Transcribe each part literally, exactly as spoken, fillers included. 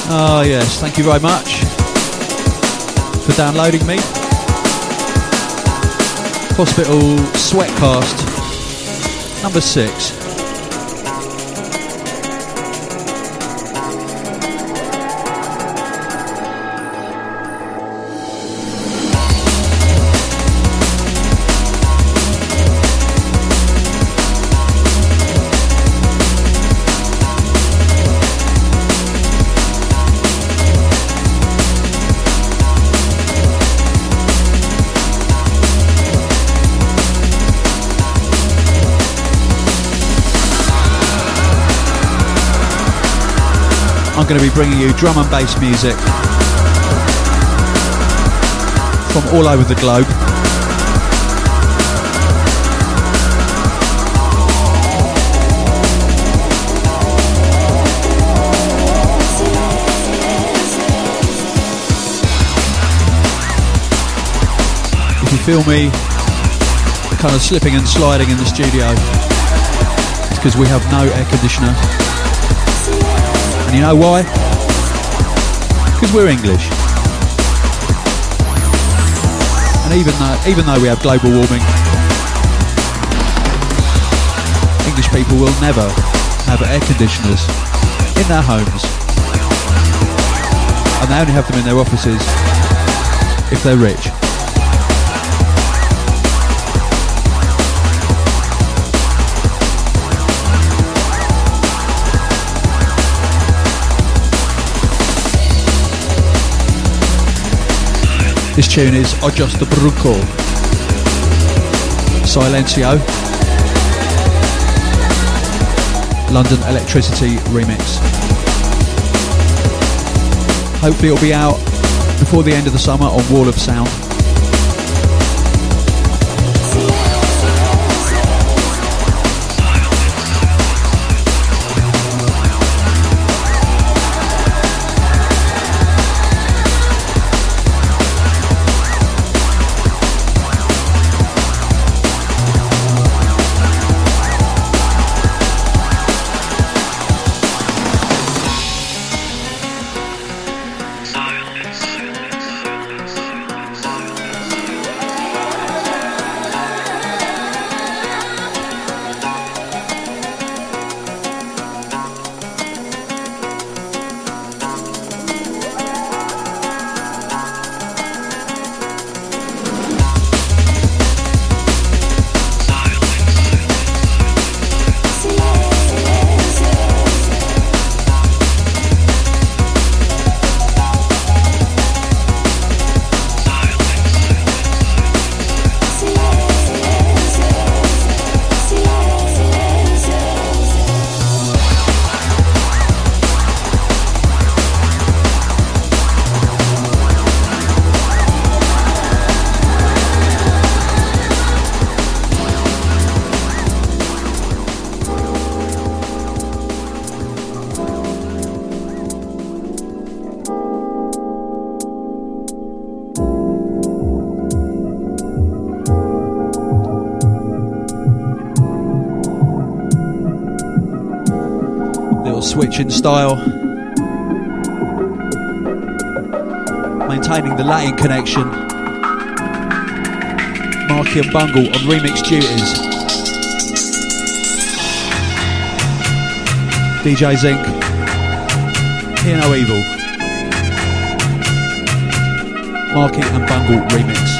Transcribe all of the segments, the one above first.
Oh yes, thank you very much for downloading me. Hospital Sweatcast number six. I'm going to be bringing you drum and bass music from all over the globe. If you feel me kind of slipping and sliding in the studio, it's because we have no air conditioner. And you know why? Because we're English. And even though, even though we have global warming, English people will never have air conditioners in their homes. And they only have them in their offices if they're rich. This tune is Aggiusta Bruco, Silencio, London Electricity remix. Hopefully it'll be out before the end of the summer on Wall of Sound. Switch in style, maintaining the Latin connection. Marky and Bungle on remix duties. D J Zinc, Hear No Evil. Marky and Bungle remix.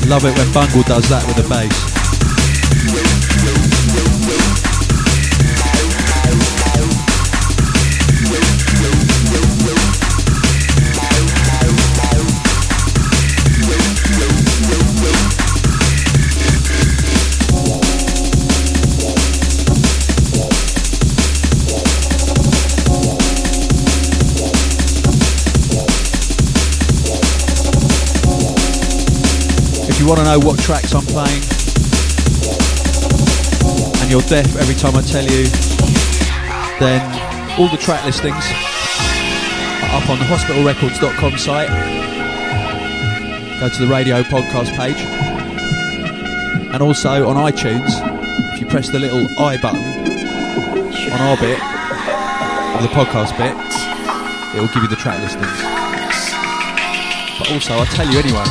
Love it when Bungle does that with the bass. If you want to know what tracks I'm playing and you're deaf every time I tell you, then all the track listings are up on the hospital records dot com site. Go to the radio podcast page, and also on iTunes, if you press the little I button on our bit, or the podcast bit, it will give you the track listings. But also, I'll tell you anyway.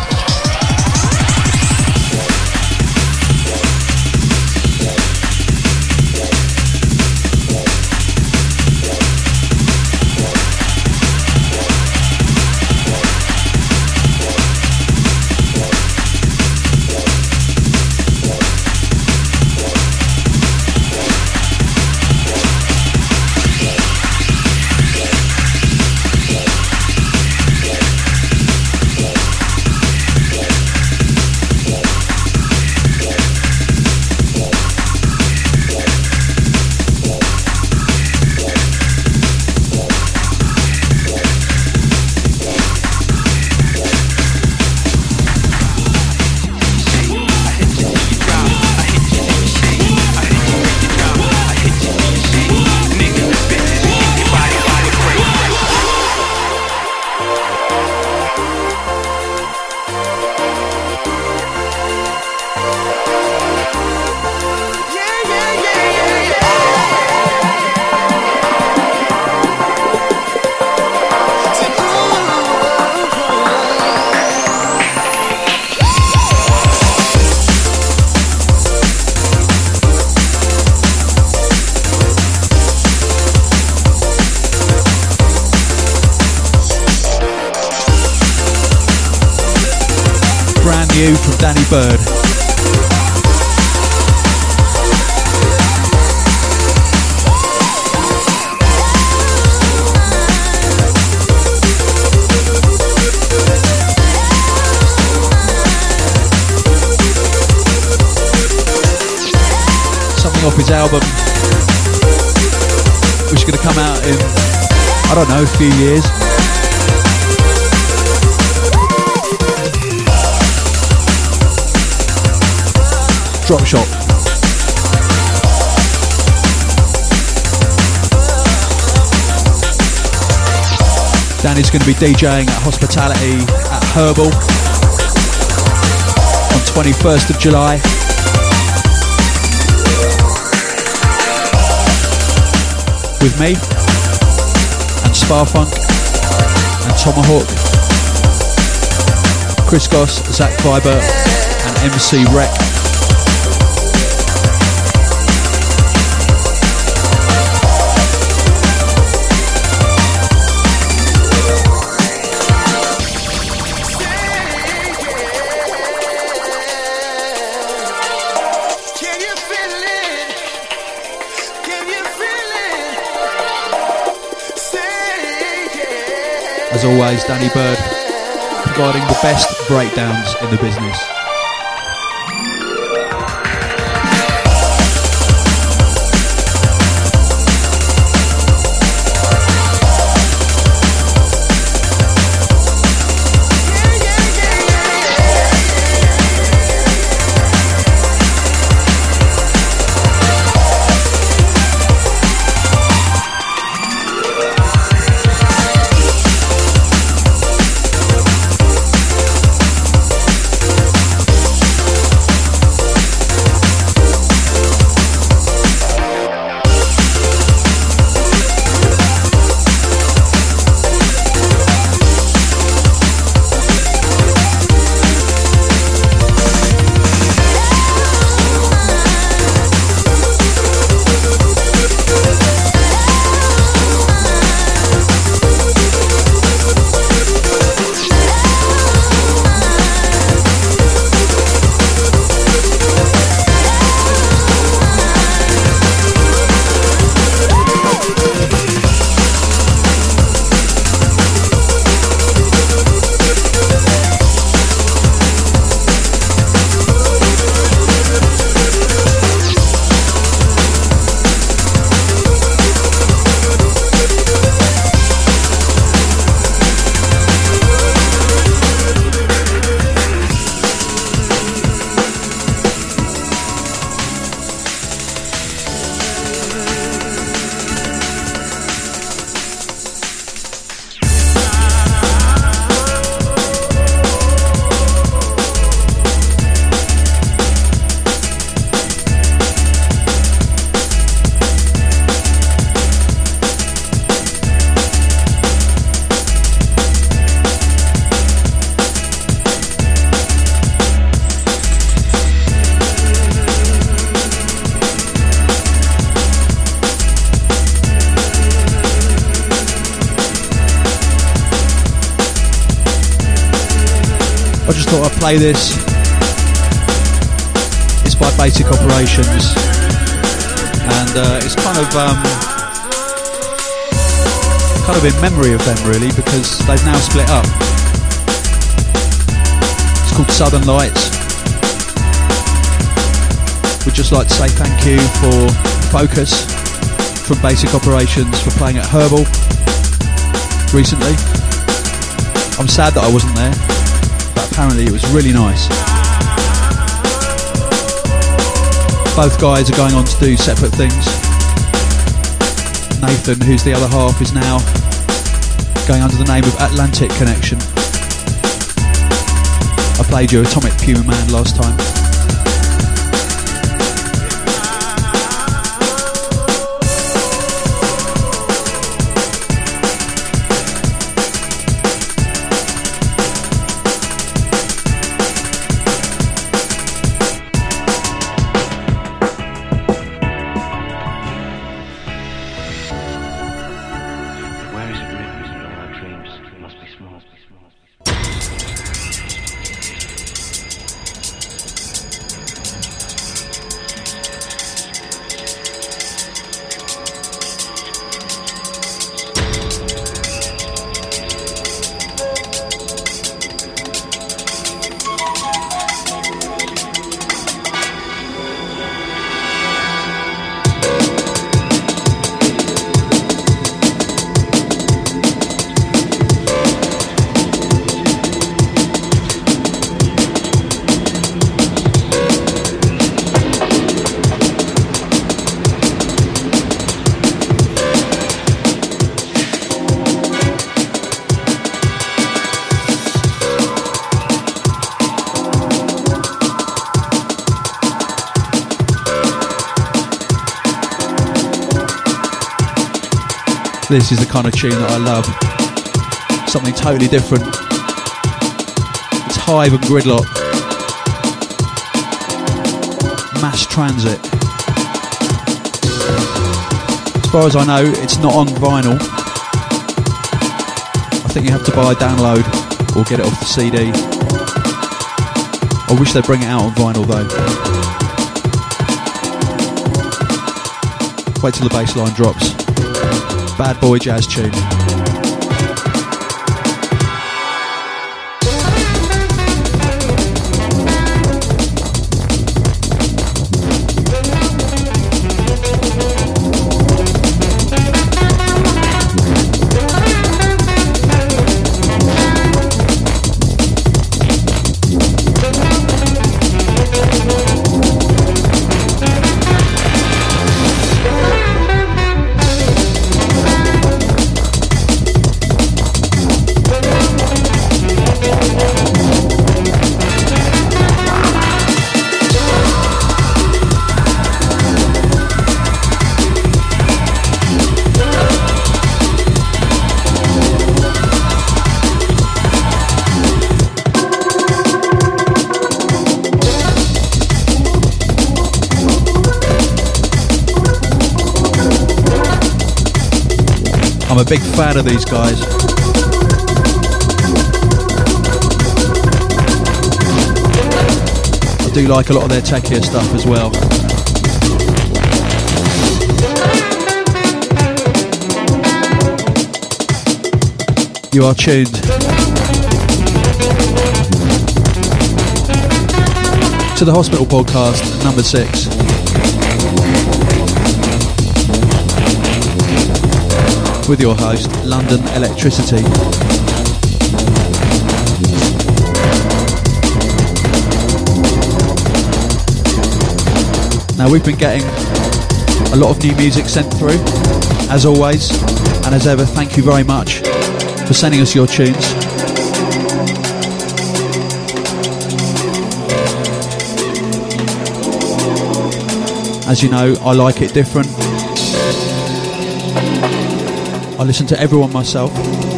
From Danny Bird. Something off his album, which is going to come out in, I don't know, a few years. Drop Shot. Danny's going to be DJing at Hospitality at Herbal on twenty-first of July. With me and Sparfunk and Tomahawk, Chris Goss, Zach Vibert and M C Rec. As always, Danny Bird, providing the best breakdowns in the business. thought I'd play this. It's by Basic Operations, and uh, it's kind of um, kind of in memory of them really, because they've now split up. It's called Southern Lights. We'd just like to say thank you for Focus from Basic Operations for playing at Herbal recently. I'm sad that I wasn't there, but apparently it was really nice. Both guys are going on to do separate things. Nathan, who's the other half, is now going under the name of Atlantic Connection. I played you Atomic Puma Man last time. This is the kind of tune that I love. Something totally different. It's Hive and Gridlock. Mass Transit. As far as I know, it's not on vinyl. I think you have to buy a download or get it off the C D. I wish they'd bring it out on vinyl though. Wait till the bass line drops. Bad boy jazz tune. I'm a big fan of these guys. I do like a lot of their techier stuff as well. You are tuned to the Hospital Podcast, number six. With your host, London Electricity. Now we've been getting a lot of new music sent through, as always, and as ever, thank you very much for sending us your tunes. As you know, I like it different. I listen to everyone myself,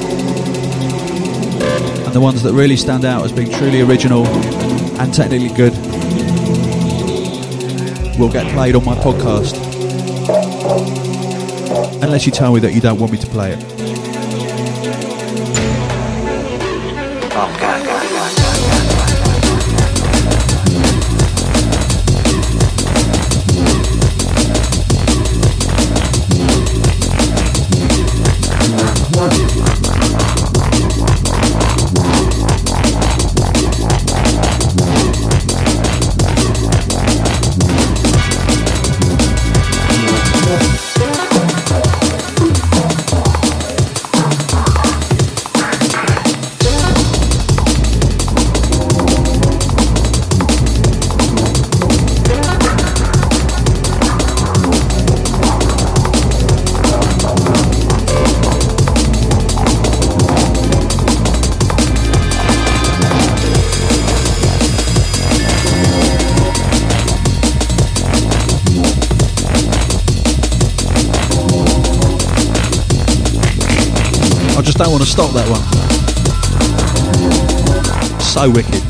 and the ones that really stand out as being truly original and technically good will get played on my podcast, unless you tell me that you don't want me to play it. Oh, God, God, God, God, God. I just don't want to stop that one. So wicked.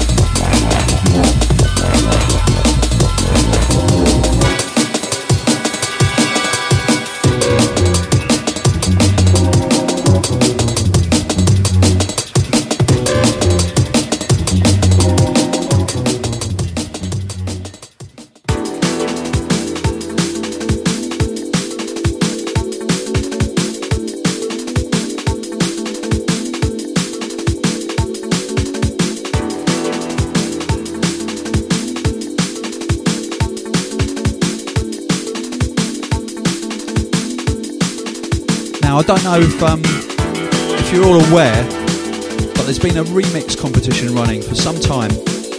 Now, I don't know if um, if you're all aware, but there's been a remix competition running for some time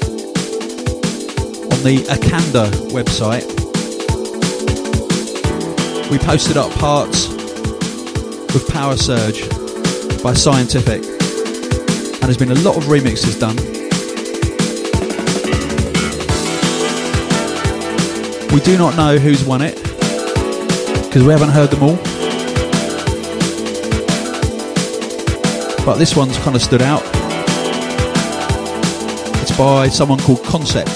on the Akanda website. We posted up parts with Power Surge by Scientific, and there's been a lot of remixes done. We do not know who's won it, because we haven't heard them all. But this one's kind of stood out. It's by someone called Concept.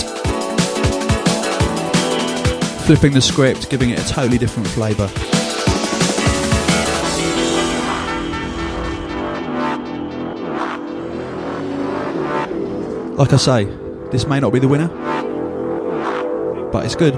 Flipping the script, giving it a totally different flavour. Like I say, this may not be the winner, but it's good.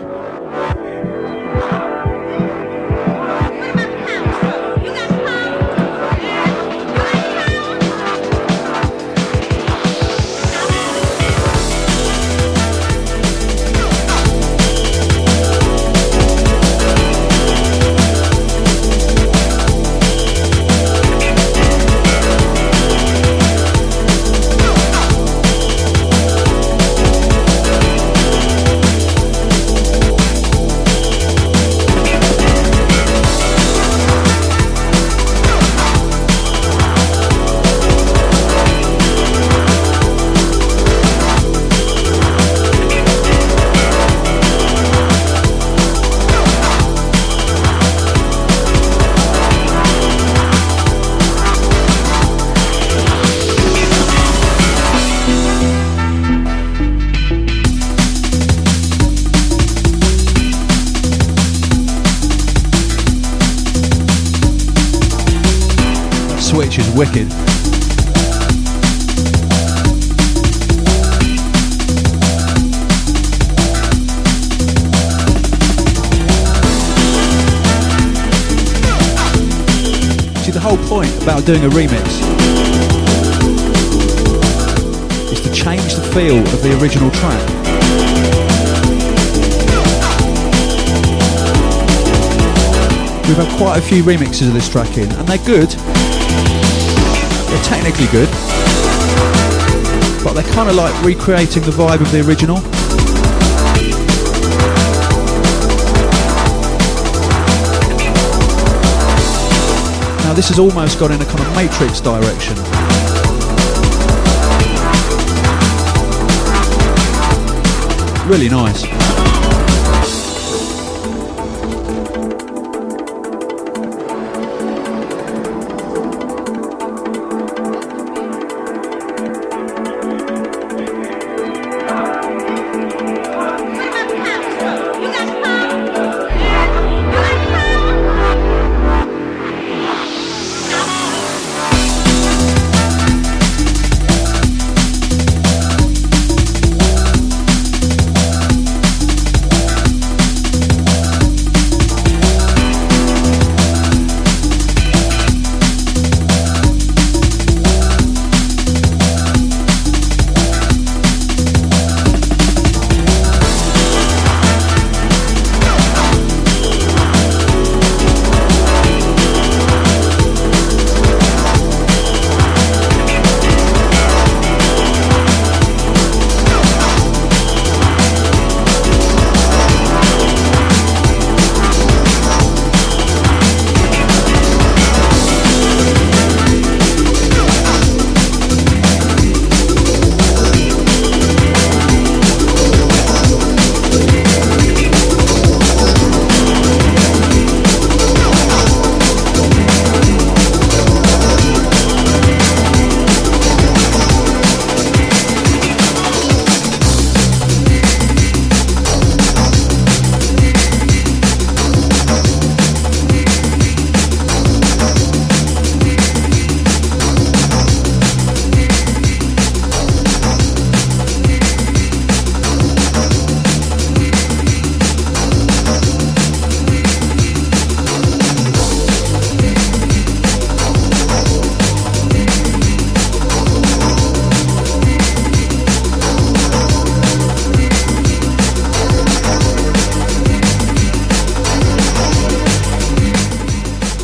Switch is wicked. See, the whole point about doing a remix is to change the feel of the original track. We've had quite a few remixes of this track in, and they're good. They're technically good, but they're kind of like recreating the vibe of the original. Now this has almost gone in a kind of Matrix direction. Really nice.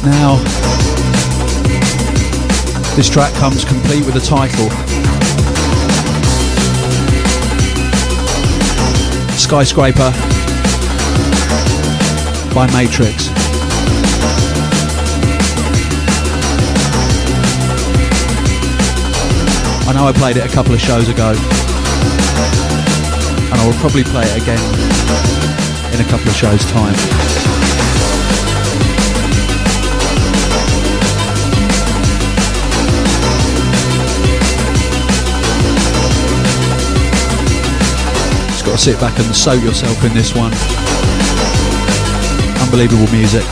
Now, this track comes complete with a title. Skyscraper by Matrix. I know I played it a couple of shows ago, and I will probably play it again in a couple of shows' time. Just got to sit back and soak yourself in this one. Unbelievable music.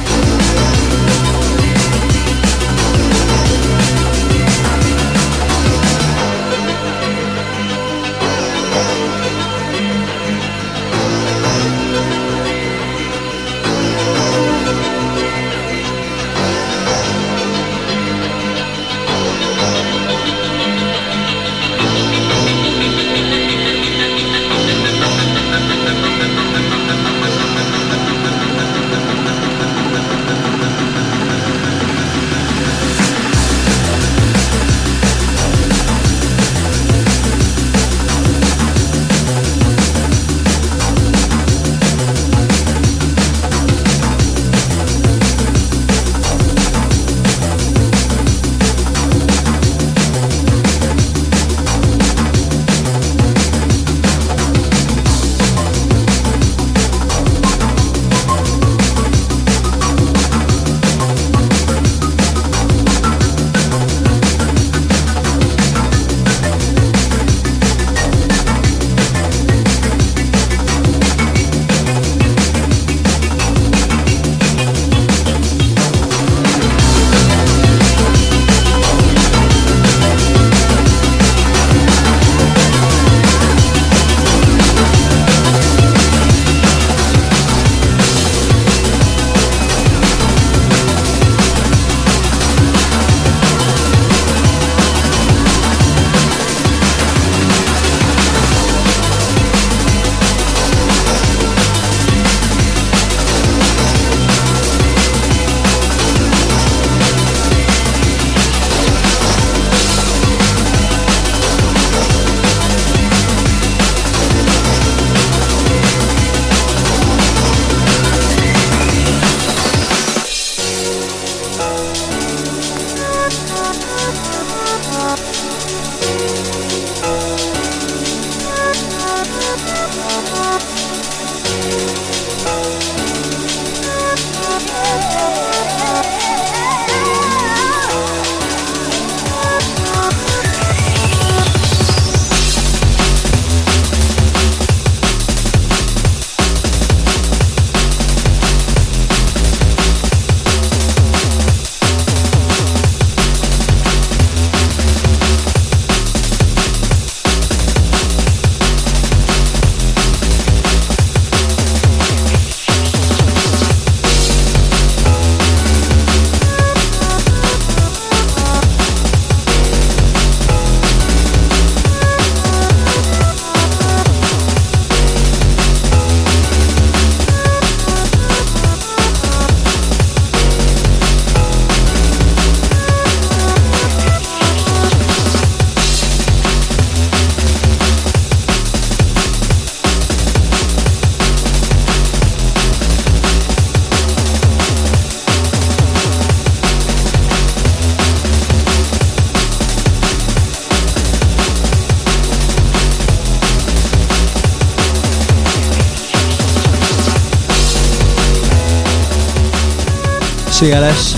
C L S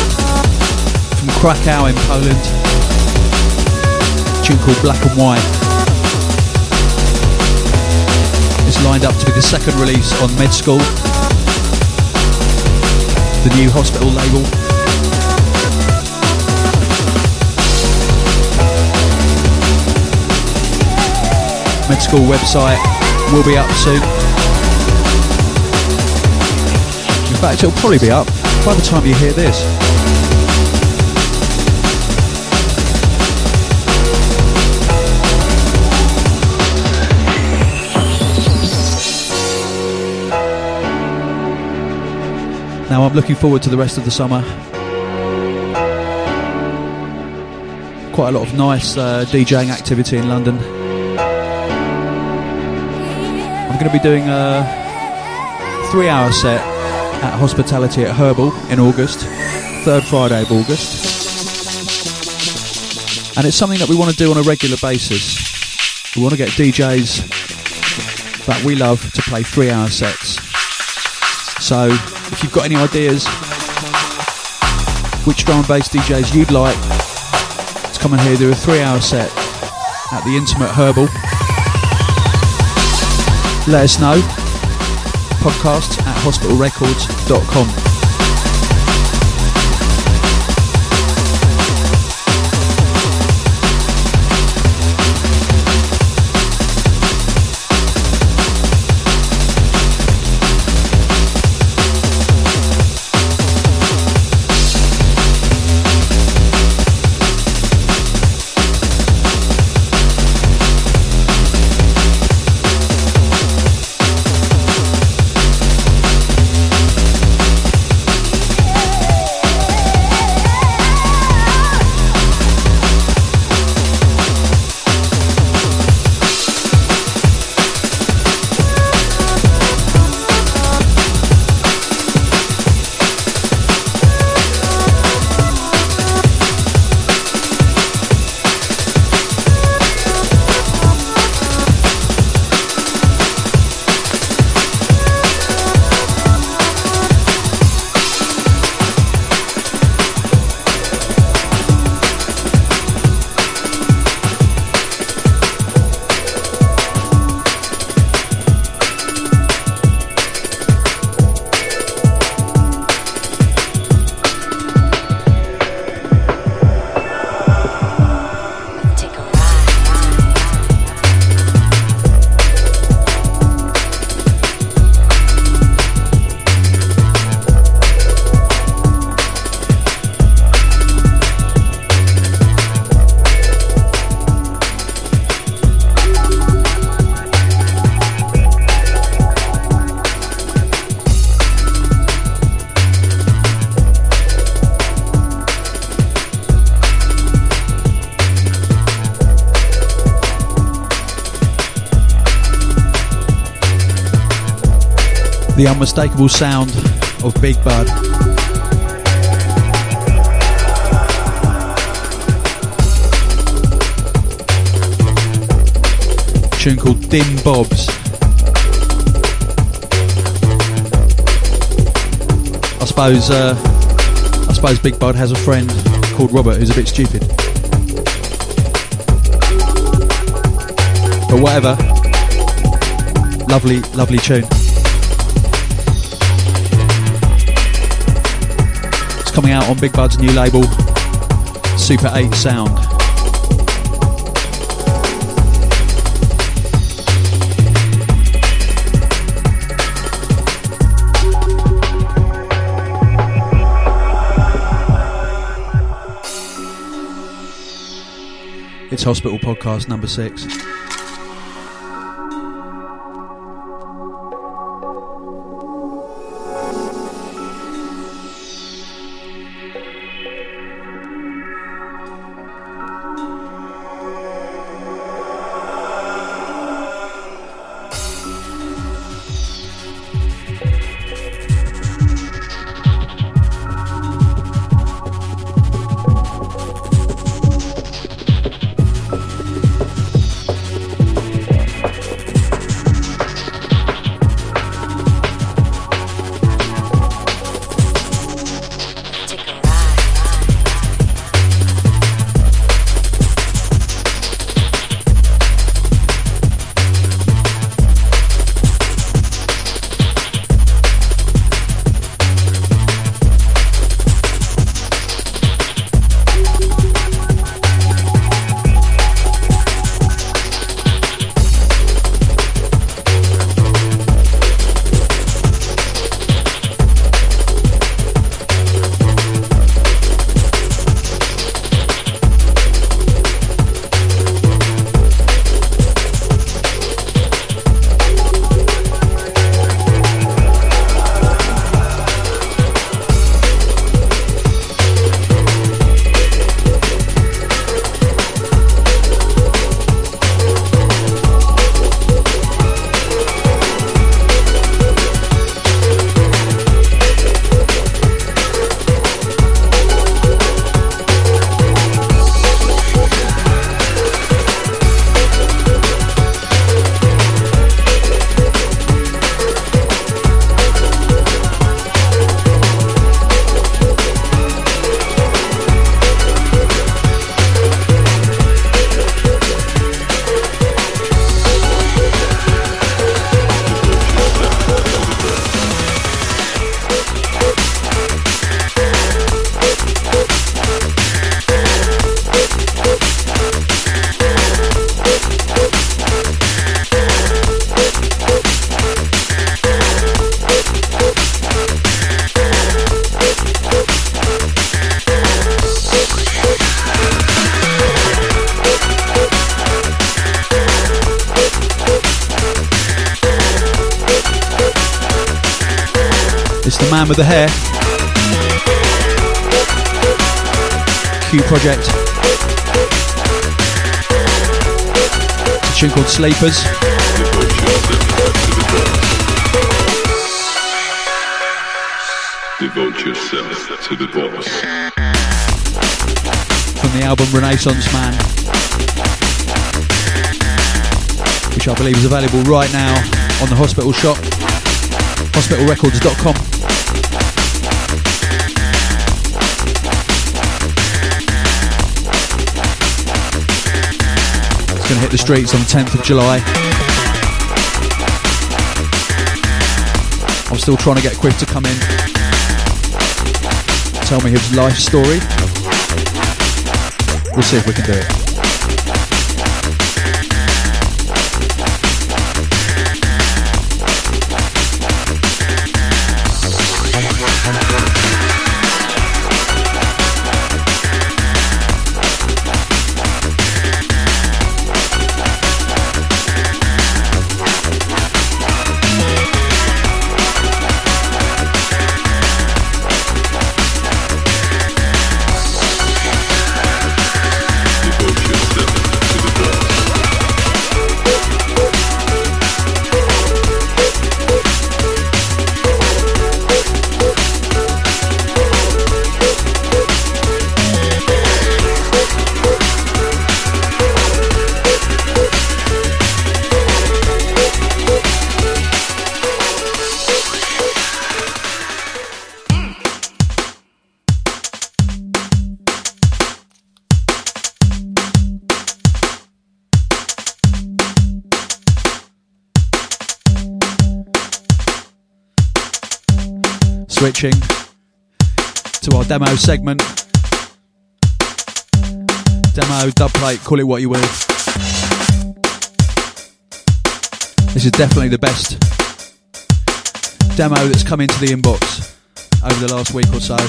from Krakow in Poland, a tune called Black and White. It's lined up to be the second release on Med School, the new hospital label. Med School website will be up soon. In fact, it'll probably be up by the time you hear this. Now I'm looking forward to the rest of the summer. quite a lot of nice uh, DJing activity in London. I'm going to be doing a three hour set at Hospitality at Herbal in August, third Friday of August. And it's something that we want to do on a regular basis. We want to get D Js that we love to play three hour sets. So if you've got any ideas which drum and bass D Js you'd like to come in here do a three hour set at the Intimate Herbal, let us know. Podcast at hospital records dot com. The unmistakable sound of Big Bud. A tune called Dim Bobs. I suppose, uh, I suppose Big Bud has a friend called Robert who's a bit stupid. But whatever. Lovely, lovely tune. Coming out on Big Bud's new label, Super eight Sound. It's Hospital Podcast number six. man with the hair. Q Project. A tune called Sleepers. Devote yourself to the boss. From the album Renaissance Man, which I believe is available right now on the Hospital shop, hospital records dot com. It's going to hit the streets on the tenth of July. I'm still trying to get Quiff to come in, tell me his life story. We'll see if we can do it. Switching to our demo segment. Demo, dubplate, call it what you will. This is definitely the best demo that's come into the inbox over the last week or so.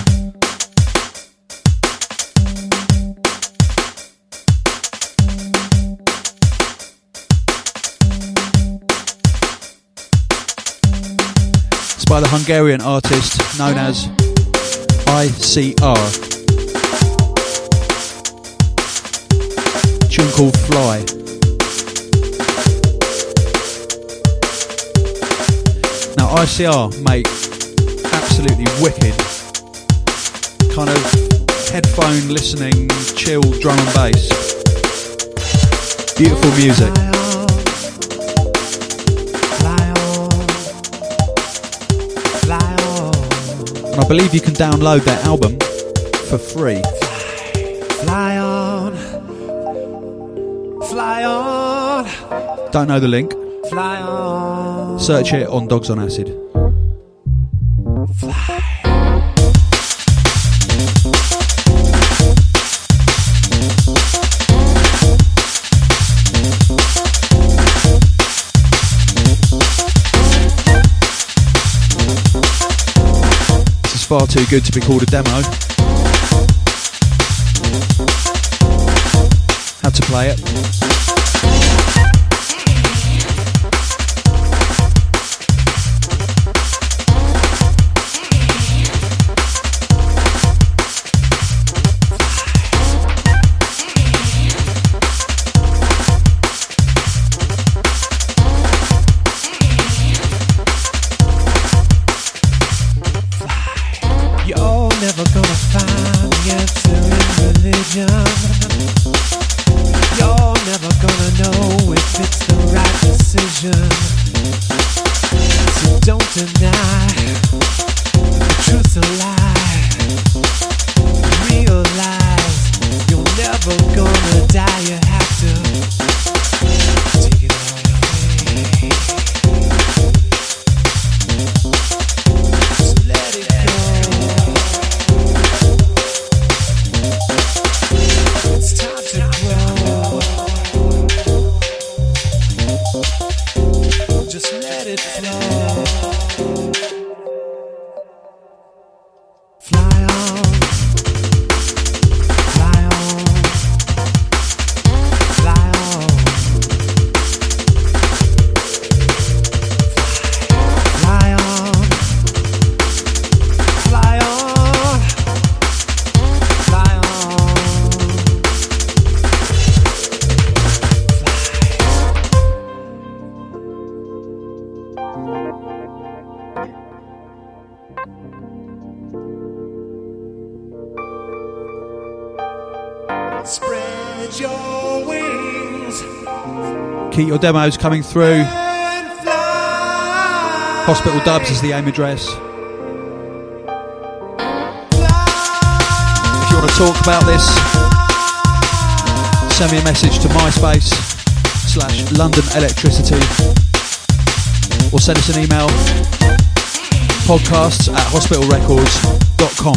By the Hungarian artist known as I C R. Tune called Fly. Now I C R make absolutely wicked kind of headphone listening chill drum and bass. Beautiful music. I believe you can download their album for free. Fly on, fly on. Don't know the link. Fly on. Search it on Dogs on Acid. Fly. Far too good to be called a demo. Had to play it. Never gonna find the answer in religion. You're never gonna know if it's the right decision. So don't deny the truth's a lie. Realize you're never gonna die. You have to take it all away. Just let it go. It's time to grow. Just let it flow. Keep your demos coming through. Hospital Dubs is the aim address. If you want to talk about this, send me a message to MySpace slash London Electricity, or send us an email, podcasts at hospital records dot com.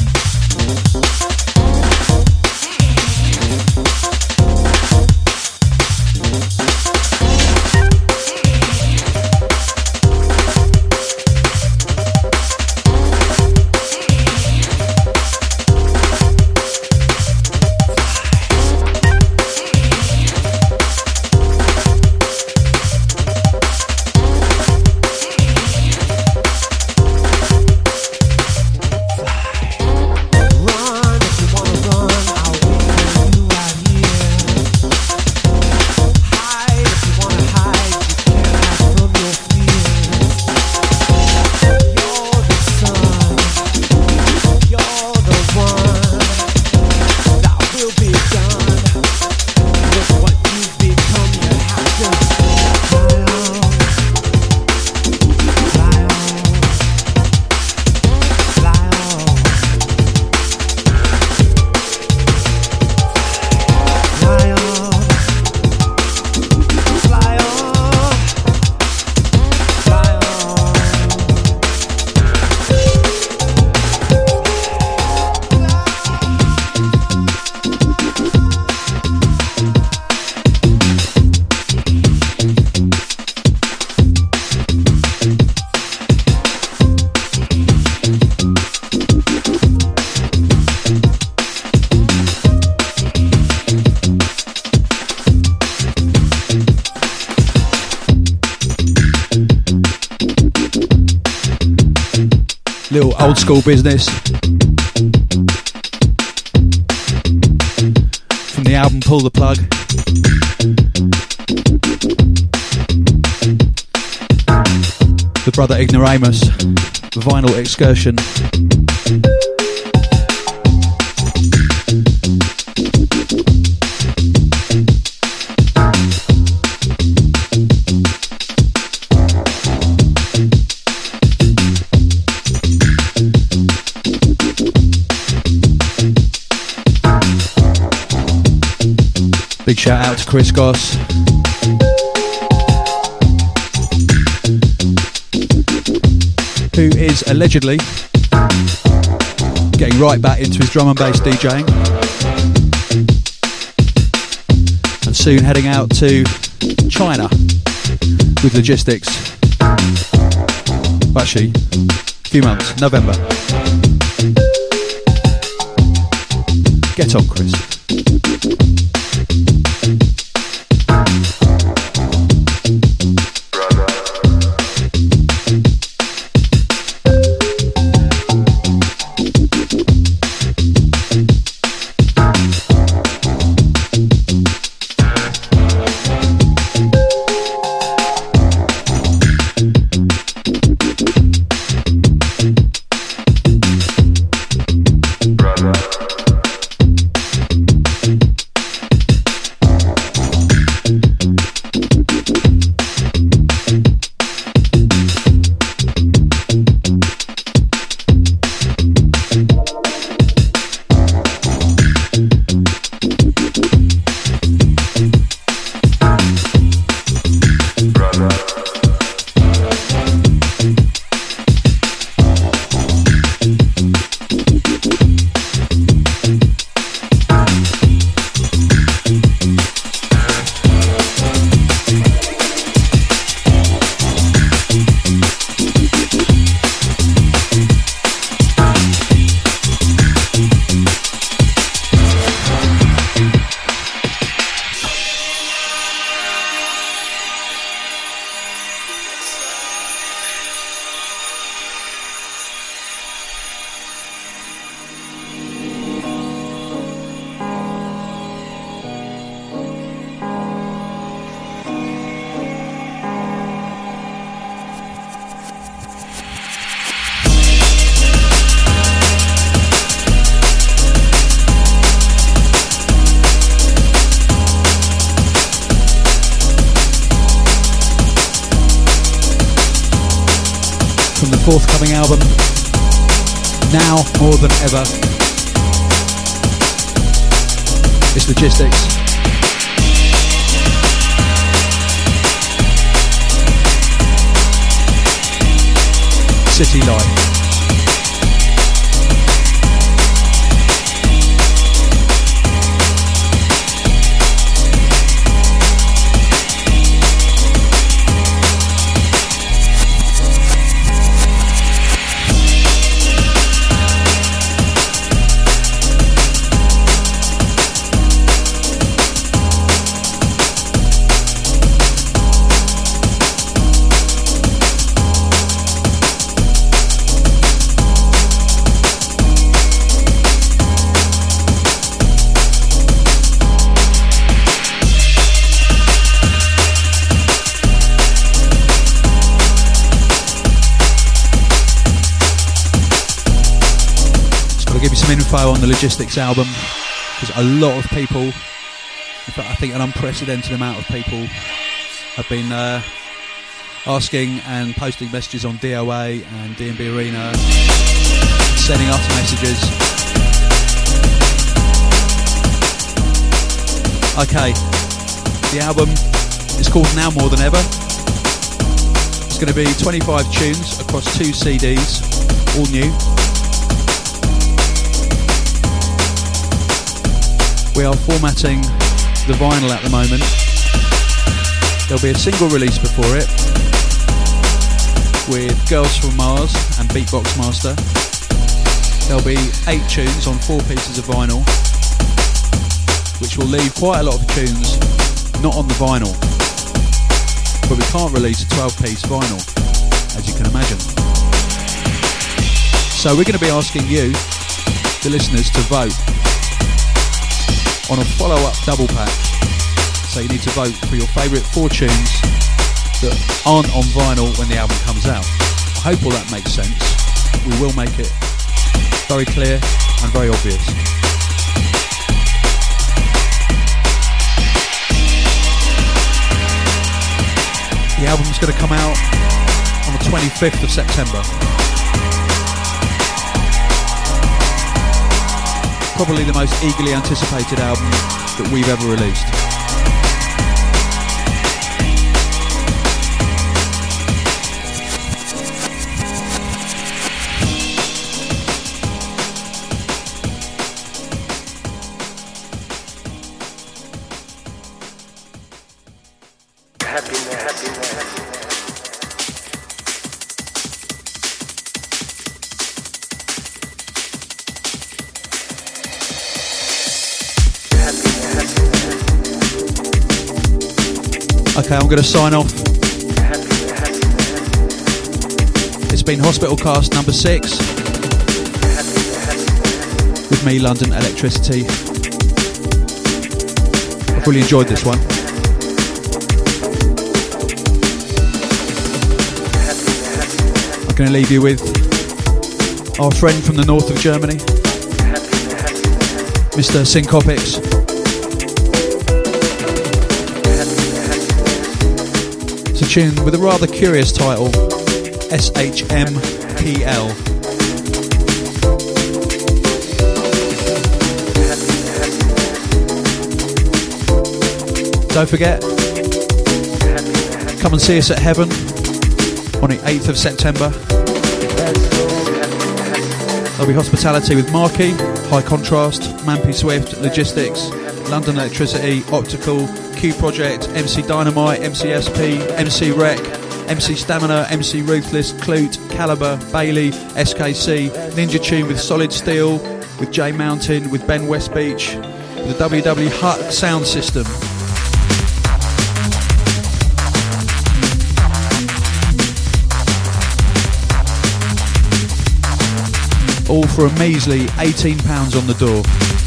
Little old school business from the album Pull the Plug. The brother Ignoramus, Vinyl Excursion. Big shout out to Chris Goss. Who is allegedly getting right back into his drum and bass DJing. And soon heading out to China with logistics. Well, actually, a few months, November. Get on, Chris. Brother. forthcoming album, Now More Than Ever. It's Logistics. City Light. Info on the Logistics album, because a lot of people, in fact I think an unprecedented amount of people have been uh, asking and posting messages on D O A and D and B Arena, sending us messages. Okay, the album is called Now More Than Ever. It's going to be twenty-five tunes across two C Ds, all new. We are formatting the vinyl at the moment. There'll be a single release before it with Girls from Mars and Beatbox Master. There'll be eight tunes on four pieces of vinyl, which will leave quite a lot of tunes not on the vinyl. But we can't release a twelve piece vinyl, as you can imagine. So we're going to be asking you, the listeners, to vote on a follow-up double pack. So you need to vote for your favourite four tunes that aren't on vinyl when the album comes out. I hope all that makes sense. We will make it very clear and very obvious. The album's going to come out on the twenty-fifth of September. Probably the most eagerly anticipated album that we've ever released. Happiness, happiness, happiness. Okay, I'm going to sign off. It's been Hospital Cast number six with me, London Electricity. I've really enjoyed this one. I'm going to leave you with our friend from the north of Germany, Mister Syncopics. It's a tune with a rather curious title, S H M P L. Don't forget, come and see us at Heaven on the eighth of September. There'll be hospitality with Marky, High Contrast, Mampy Swift, Logistics, London Electricity, Optical, Q Project, M C Dynamite, M C S P, M C Rec, M C Stamina, M C Ruthless, Clute, Caliber, Bailey, S K C, Ninja Tune with Solid Steel, with J Mountain, with Ben Westbeach, with the W W Hut sound system. All for a measly eighteen pounds on the door.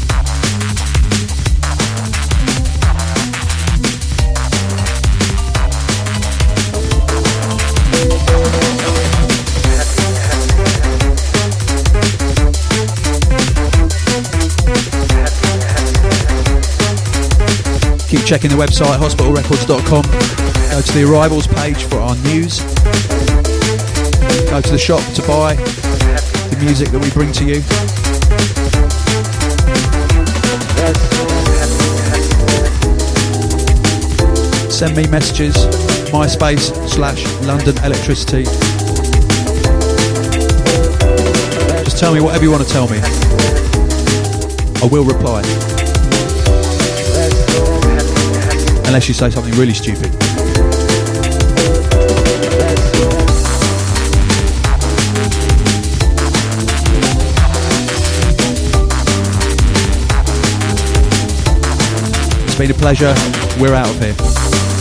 Keep checking the website hospital records dot com. Go to the arrivals page for our news. Go to the shop to buy the music that we bring to you. Send me messages, MySpace slash London Electricity. Just tell me whatever you want to tell me. I will reply. Unless you say something really stupid. It's been a pleasure. We're out of here.